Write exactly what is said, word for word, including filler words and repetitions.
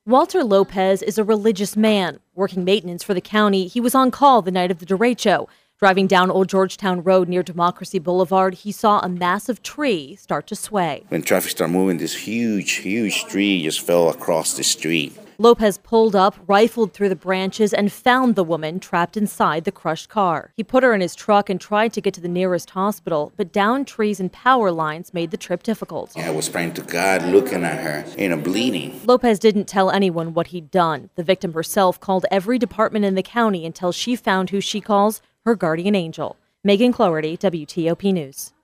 Walter Lopez is a religious man. Working maintenance for the county, he was on call the night of the derecho. Driving down Old Georgetown Road near Democracy Boulevard, he saw a massive tree start to sway. When traffic started moving, this huge, huge tree just fell across the street. Lopez pulled up, rifled through the branches, and found the woman trapped inside the crushed car. He put her in his truck and tried to get to the nearest hospital, but downed trees and power lines made the trip difficult. I was praying to God, looking at her, you know, bleeding. Lopez didn't tell anyone what he'd done. The victim herself called every department in the county until she found who she calls her guardian angel. Megan Cloherty, W T O P News.